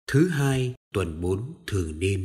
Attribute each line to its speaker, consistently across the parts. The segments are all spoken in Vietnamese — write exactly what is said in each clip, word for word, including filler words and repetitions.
Speaker 1: Thứ hai tuần bốn thường niên.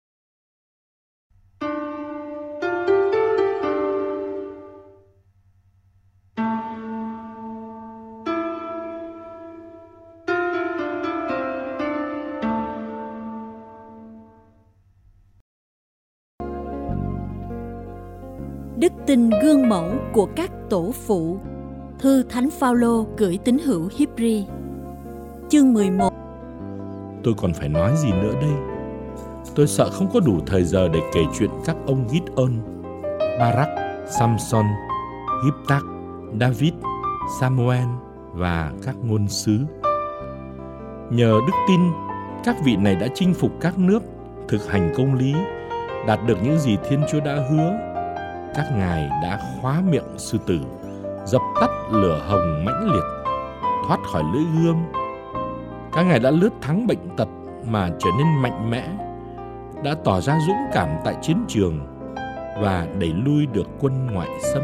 Speaker 2: Đức tin gương mẫu của các tổ phụ. Thư Thánh Phaolô gửi tín hữu Hi-bri. Chương mười một.
Speaker 3: Tôi còn phải nói gì nữa đây? Tôi sợ không có đủ thời giờ để kể chuyện các ông Gideon, Barak, Samson, Giphtak, David, Samuel và các ngôn sứ. Nhờ đức tin, các vị này đã chinh phục các nước, thực hành công lý, đạt được những gì Thiên Chúa đã hứa. Các ngài đã khóa miệng sư tử, dập tắt lửa hồng mãnh liệt, thoát khỏi lưỡi gươm. Các ngài đã lướt thắng bệnh tật mà trở nên mạnh mẽ, đã tỏ ra dũng cảm tại chiến trường và đẩy lui được quân ngoại xâm.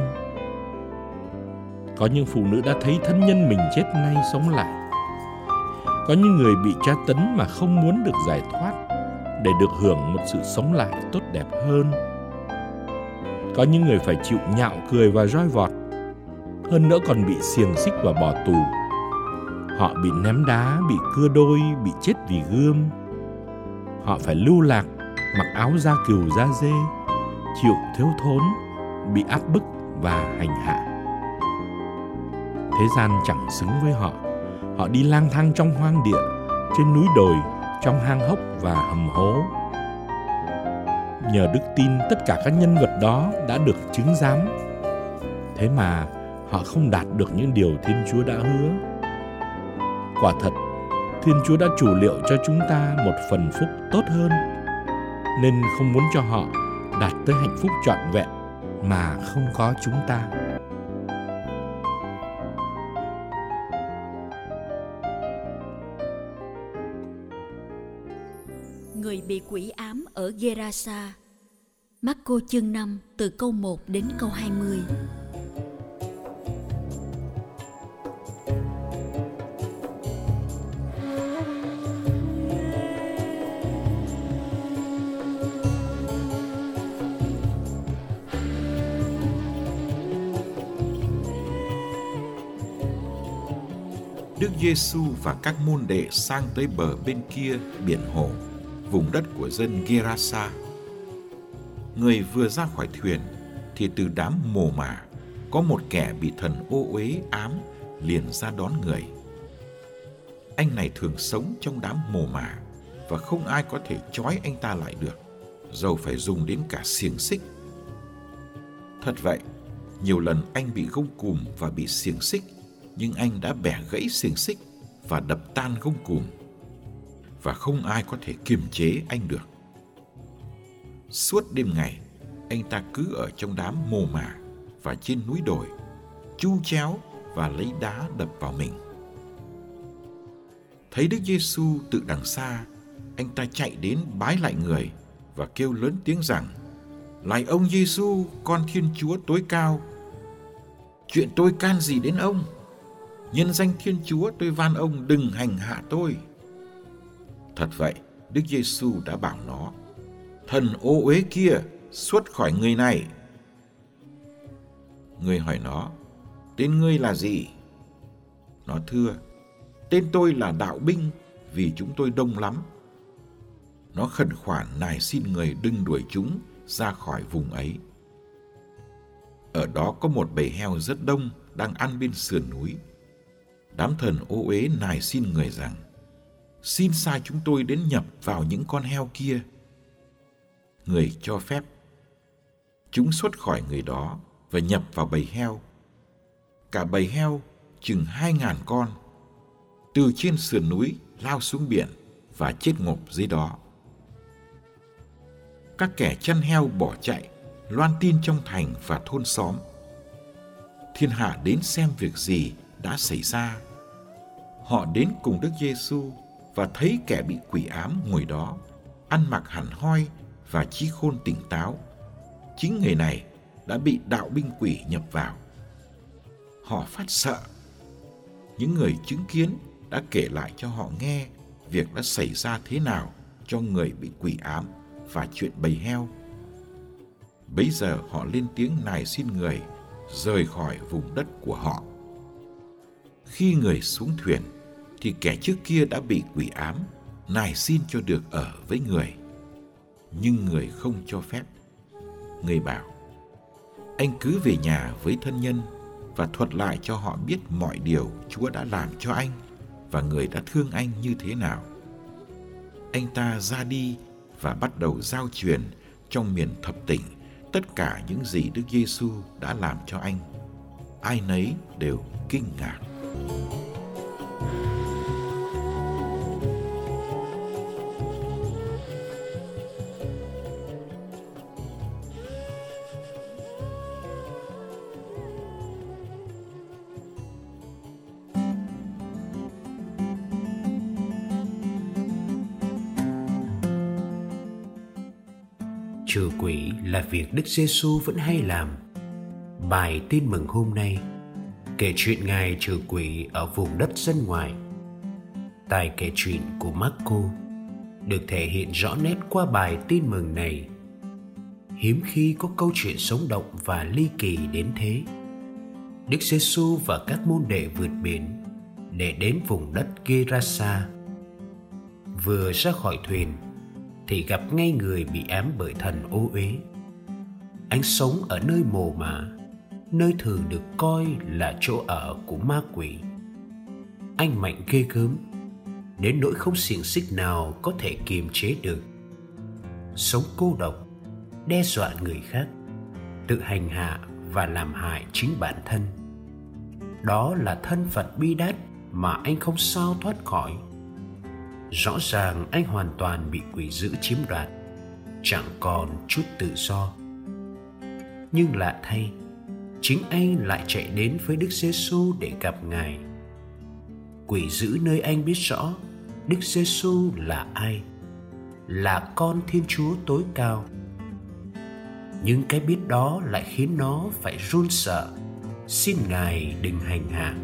Speaker 3: Có những phụ nữ đã thấy thân nhân mình chết nay sống lại. Có những người bị tra tấn mà không muốn được giải thoát để được hưởng một sự sống lại tốt đẹp hơn. Có những người phải chịu nhạo cười và roi vọt, hơn nữa còn bị xiềng xích và bỏ tù. Họ bị ném đá, bị cưa đôi, bị chết vì gươm. Họ phải lưu lạc, mặc áo da cừu da dê, chịu thiếu thốn, bị áp bức và hành hạ. Thế gian chẳng xứng với họ. Họ đi lang thang trong hoang địa, trên núi đồi, trong hang hốc và hầm hố. Nhờ đức tin, tất cả các nhân vật đó đã được chứng giám. Thế mà họ không đạt được những điều Thiên Chúa đã hứa. Quả thật, Thiên Chúa đã chủ liệu cho chúng ta một phần phúc tốt hơn, nên không muốn cho họ đạt tới hạnh phúc trọn vẹn mà không có chúng ta.
Speaker 2: Người bị quỷ ám ở Gerasa. Marco chương năm từ câu một đến câu hai mươi.
Speaker 4: Đức Giêsu và các môn đệ sang tới bờ bên kia biển hồ, vùng đất của dân Gerasa. Người vừa ra khỏi thuyền thì từ đám mồ mả có một kẻ bị thần ô uế ám liền ra đón người. Anh này thường sống trong đám mồ mả và không ai có thể trói anh ta lại được, dầu phải dùng đến cả xiềng xích. Thật vậy, nhiều lần anh bị gông cùm và bị xiềng xích, nhưng anh đã bẻ gãy xiềng xích và đập tan gông cùm, và không ai có thể kiềm chế anh được. Suốt đêm ngày, anh ta cứ ở trong đám mồ mả và trên núi đồi, chu chéo và lấy đá đập vào mình. Thấy Đức Giêsu từ đằng xa, anh ta chạy đến bái lại người và kêu lớn tiếng rằng: "Lạy ông Giêsu, con Thiên Chúa tối cao, chuyện tôi can gì đến ông? Nhân danh Thiên Chúa tôi van ông đừng hành hạ tôi." Thật vậy, Đức Giêsu đã bảo nó: "Thần ô uế kia, xuất khỏi người này." Người hỏi nó: "Tên ngươi là gì?" Nó thưa: "Tên tôi là Đạo Binh, vì chúng tôi đông lắm." Nó khẩn khoản nài xin người đừng đuổi chúng ra khỏi vùng ấy. Ở đó có một bầy heo rất đông đang ăn bên sườn núi. Đám thần ô uế nài xin người rằng: "Xin sai chúng tôi đến nhập vào những con heo kia." Người cho phép. Chúng xuất khỏi người đó và nhập vào bầy heo. Cả bầy heo chừng hai ngàn con, từ trên sườn núi lao xuống biển và chết ngộp dưới đó. Các kẻ chăn heo bỏ chạy, loan tin trong thành và thôn xóm. Thiên hạ đến xem việc gì đã xảy ra. Họ đến cùng Đức Giêsu và thấy kẻ bị quỷ ám ngồi đó, ăn mặc hẳn hoi và trí khôn tỉnh táo. Chính người này đã bị đạo binh quỷ nhập vào. Họ phát sợ. Những người chứng kiến đã kể lại cho họ nghe việc đã xảy ra thế nào cho người bị quỷ ám và chuyện bầy heo. Bấy giờ họ lên tiếng nài xin người rời khỏi vùng đất của họ. Khi người xuống thuyền thì kẻ trước kia đã bị quỷ ám nài xin cho được ở với người, nhưng người không cho phép. Người bảo: anh cứ về nhà với thân nhân và thuật lại cho họ biết mọi điều Chúa đã làm cho anh và người đã thương anh như thế nào. Anh ta ra đi và bắt đầu giao truyền trong miền thập tỉnh tất cả những gì Đức Giêsu đã làm cho anh. Ai nấy đều kinh ngạc.
Speaker 1: Trừ quỷ là việc Đức Giêsu vẫn hay làm. Bài tin mừng hôm nay kể chuyện Ngài trừ quỷ ở vùng đất dân ngoài. Tài kể chuyện của Marco được thể hiện rõ nét qua bài tin mừng này. Hiếm khi có câu chuyện sống động và ly kỳ đến thế. Đức Giêsu và các môn đệ vượt biển để đến vùng đất Gerasa. Vừa ra khỏi thuyền thì gặp ngay người bị ám bởi thần ô uế. Anh sống ở nơi mồ mả, nơi thường được coi là chỗ ở của ma quỷ. Anh mạnh ghê gớm, đến nỗi không xiềng xích nào có thể kiềm chế được. Sống cô độc, đe dọa người khác, tự hành hạ và làm hại chính bản thân. Đó là thân phận bi đát mà anh không sao thoát khỏi. Rõ ràng anh hoàn toàn bị quỷ dữ chiếm đoạt, chẳng còn chút tự do. Nhưng lạ thay, chính anh lại chạy đến với Đức Giêsu để gặp Ngài. Quỷ dữ nơi anh biết rõ Đức Giêsu là ai, là con Thiên Chúa tối cao. Nhưng cái biết đó lại khiến nó phải run sợ, xin Ngài đừng hành hạ.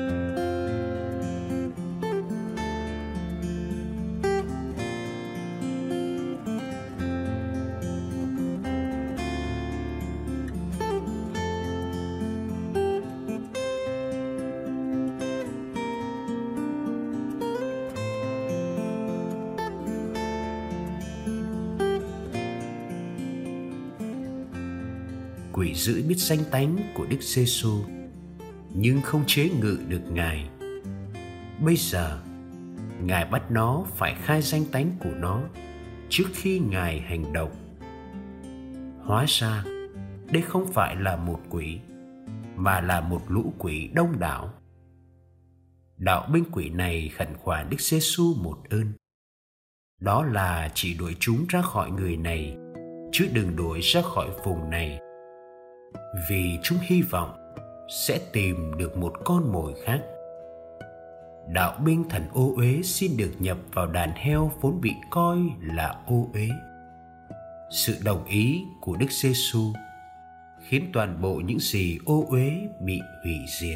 Speaker 1: Quỷ dữ biết danh tánh của Đức Giêsu nhưng không chế ngự được Ngài. Bây giờ Ngài bắt nó phải khai danh tánh của nó trước khi Ngài hành động. Hóa ra đây không phải là một quỷ, mà là một lũ quỷ đông đảo. Đạo binh quỷ này khẩn khoản Đức Giêsu một ơn, đó là chỉ đuổi chúng ra khỏi người này, chứ đừng đuổi ra khỏi vùng này, vì chúng hy vọng sẽ tìm được một con mồi khác. Đạo binh thần ô uế xin được nhập vào đàn heo vốn bị coi là ô uế. Sự đồng ý của Đức Giêsu khiến toàn bộ những gì ô uế bị hủy diệt.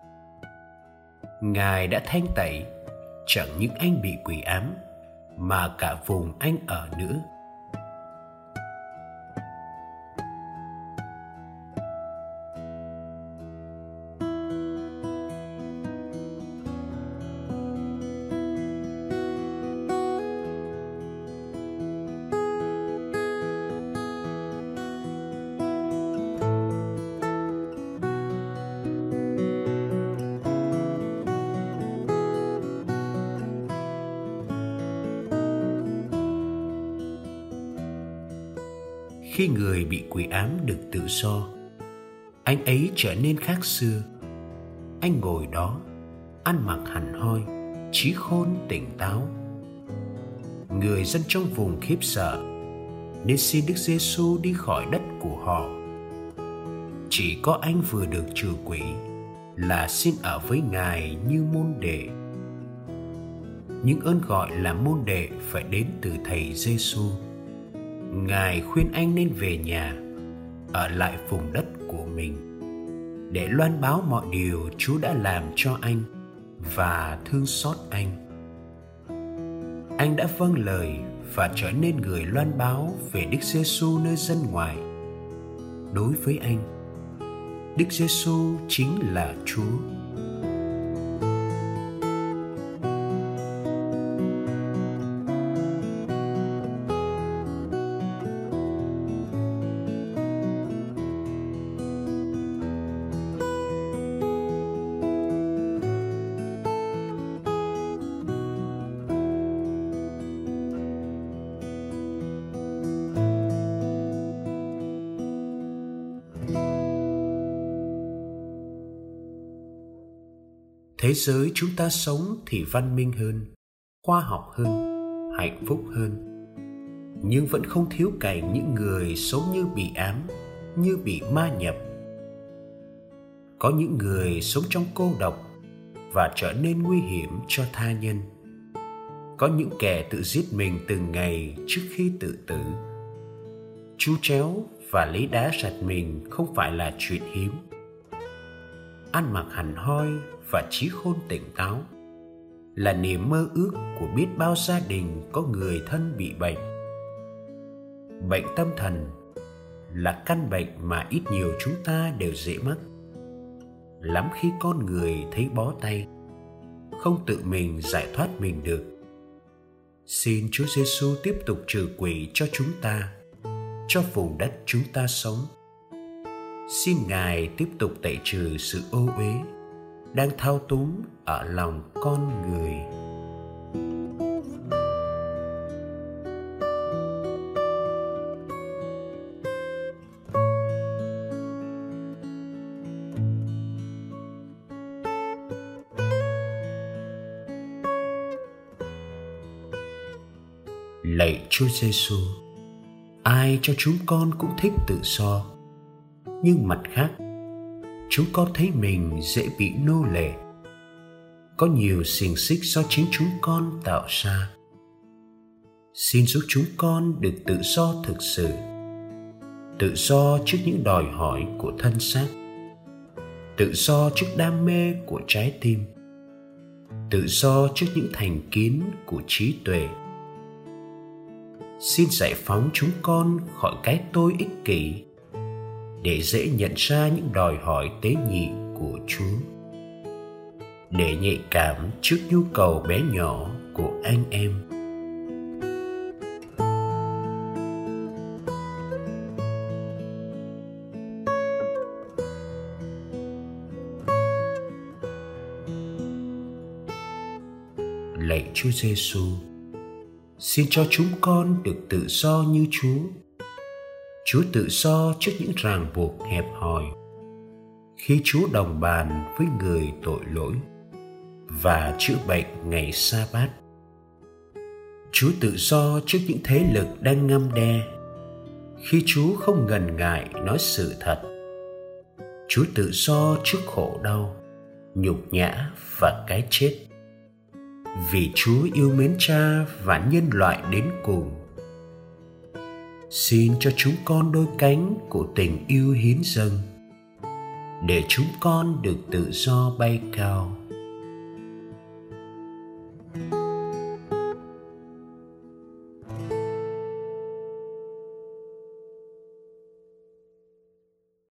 Speaker 1: Ngài đã thanh tẩy chẳng những anh bị quỷ ám mà cả vùng anh ở nữa. Khi người bị quỷ ám được tự do, anh ấy trở nên khác xưa. Anh ngồi đó, ăn mặc hẳn hoi, trí khôn tỉnh táo. Người dân trong vùng khiếp sợ nên xin Đức Giêsu đi khỏi đất của họ. Chỉ có anh vừa được trừ quỷ là xin ở với Ngài như môn đệ. Những ơn gọi là môn đệ phải đến từ Thầy Giêsu. Ngài khuyên anh nên về nhà, ở lại vùng đất của mình, để loan báo mọi điều Chúa đã làm cho anh và thương xót anh. anh đã vâng lời và trở nên người loan báo về Đức Giêsu nơi dân ngoại. Đối với anh, Đức Giêsu chính là Chúa. Thế giới chúng ta sống thì văn minh hơn, khoa học hơn, hạnh phúc hơn, nhưng vẫn không thiếu cảnh những người sống như bị ám, như bị ma nhập. Có những người sống trong cô độc và trở nên nguy hiểm cho tha nhân. Có những kẻ tự giết mình từng ngày trước khi tự tử. Chu chéo và lấy đá sạch mình không phải là chuyện hiếm. Ăn mặc hẳn hoi và trí khôn tỉnh táo là niềm mơ ước của biết bao gia đình có người thân bị bệnh. Bệnh tâm thần là căn bệnh mà ít nhiều chúng ta đều dễ mắc. Lắm khi con người thấy bó tay, không tự mình giải thoát mình được. Xin Chúa Giêsu tiếp tục trừ quỷ cho chúng ta, cho vùng đất chúng ta sống. Xin Ngài tiếp tục tẩy trừ sự ô uế đang thao túng ở lòng con người. Lạy Chúa Giêsu, ai cho chúng con cũng thích tự do, nhưng mặt khác, chúng con thấy mình dễ bị nô lệ. Có nhiều xiềng xích do chính chúng con tạo ra. Xin giúp chúng con được tự do thực sự, tự do trước những đòi hỏi của thân xác, tự do trước đam mê của trái tim, tự do trước những thành kiến của trí tuệ. Xin giải phóng chúng con khỏi cái tôi ích kỷ, để dễ nhận ra những đòi hỏi tế nhị của Chúa, để nhạy cảm trước nhu cầu bé nhỏ của anh em. Lạy Chúa Giêsu, xin cho chúng con được tự do như Chúa. Chúa tự do trước những ràng buộc hẹp hòi, khi Chúa đồng bàn với người tội lỗi và chữa bệnh ngày sa bát. Chúa tự do trước những thế lực đang ngăm đe, khi Chúa không ngần ngại nói sự thật. Chúa tự do trước khổ đau, nhục nhã và cái chết, vì Chúa yêu mến Cha và nhân loại đến cùng. Xin cho chúng con đôi cánh của tình yêu hiến dâng, để chúng con được tự do bay cao.